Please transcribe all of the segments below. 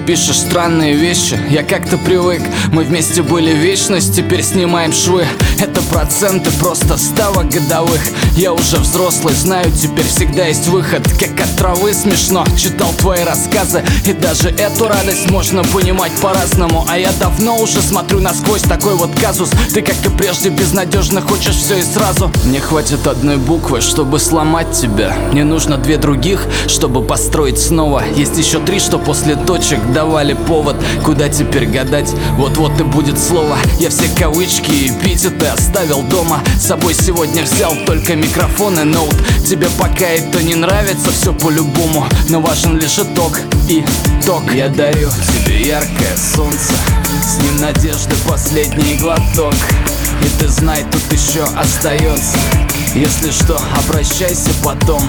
пишешь странные вещи. Я как-то привык, мы вместе были вечность, теперь снимаем швы. Это проценты просто ставок годовых. Я уже взрослый, знаю, теперь всегда есть выход. Как от травы смешно, читал твои рассказы, и даже эту радость можно понимать по-разному. А я давно уже смотрю насквозь такой вот казус. Ты, как и прежде, безнадежно хочешь все и сразу. Мне хватит одной буквы, чтобы сломать тебя. Мне нужно две других, чтобы построить снова. Есть еще три, что после точек давали повод. Куда теперь гадать? Вот-вот и будет слово. Я все кавычки и эпитеты оставил дома. С собой сегодня взял только микрофон и ноут. Тебе пока это не нравится, все по-любому, но важен лишь итог. Итог. Я дарю тебе яркое солнце, с ним надежды последний глоток. И ты знай, тут еще остается. Если что, обращайся потом.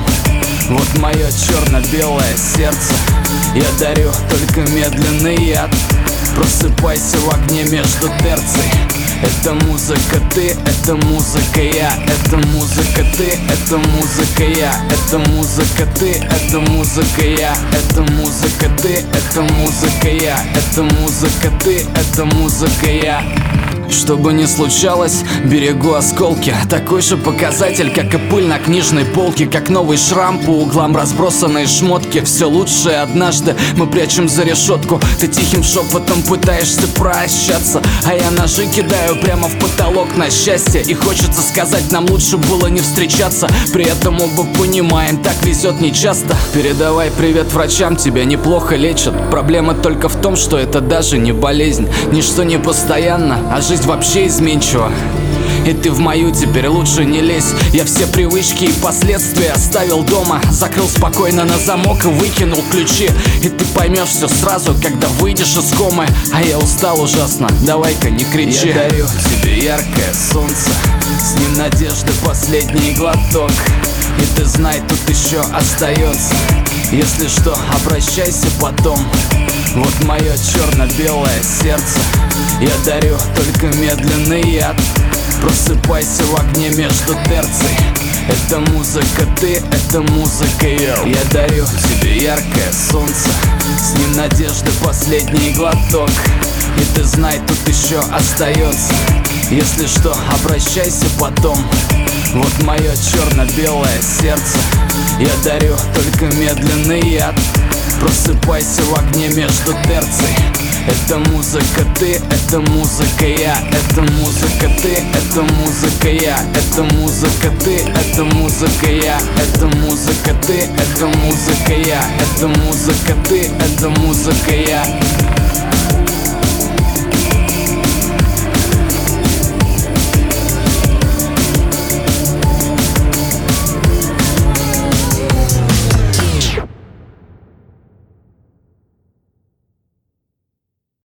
Вот мое черно-белое сердце. Я дарю только медленный яд. Просыпайся в огне между терций. Это музыка ты, это музыка я. Это музыка ты, это музыка я. Это музыка ты, это музыка я. Это музыка ты, это музыка я. Это музыка ты, это музыка я. Что бы ни случалось, берегу осколки. Такой же показатель, как и пыль на книжной полке. Как новый шрам по углам, разбросанные шмотки. Все лучшее однажды мы прячем за решетку. Ты тихим шепотом пытаешься прощаться, а я ножи кидаю прямо в потолок на счастье. И хочется сказать, нам лучше было не встречаться. При этом оба понимаем, так везет нечасто. Передавай привет врачам, тебя неплохо лечат. Проблема только в том, что это даже не болезнь. Ничто не постоянно, а жизнь вообще изменчива. И ты в мою теперь лучше не лезь. Я все привычки и последствия оставил дома. Закрыл спокойно на замок и выкинул ключи. И ты поймешь все сразу, когда выйдешь из комы. А я устал ужасно, давай-ка не кричи. Я дарю тебе яркое солнце, с ним надежды последний глоток. И ты знай, тут еще остается. Если что, обращайся потом. Вот мое черно-белое сердце. Я дарю только медленный яд. Просыпайся в огне между терций. Это музыка ты, это музыка я. Я дарю тебе яркое солнце, с ним надежды последний глоток. И ты знай, тут еще остается. Если что, обращайся потом. Вот мое черно-белое сердце. Я дарю только медленный яд. Просыпайся в огне между терций. Это музыка ты, это музыка я. Это музыка ты, это музыка я. Это музыка ты, это музыка я. Это музыка ты, это музыка я. Это музыка ты, это музыка я.